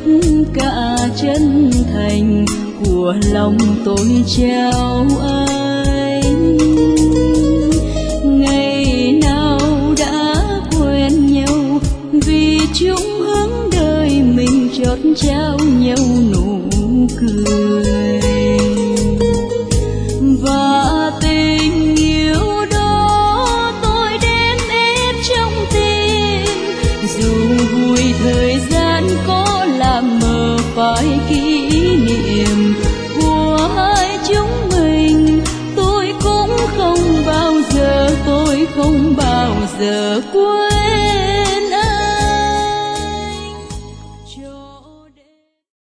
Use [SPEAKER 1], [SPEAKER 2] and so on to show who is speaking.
[SPEAKER 1] cả chân thành của lòng tôi trao anh. Ngày nào đã quen nhau vì chung hướng đời mình chót trao nhau nụ cười, và tình yêu đó tôi đến ép trong tim. Dù vui thời gian có làm mờ phải kỷ niệm của hai chúng mình, tôi cũng không bao giờ quên.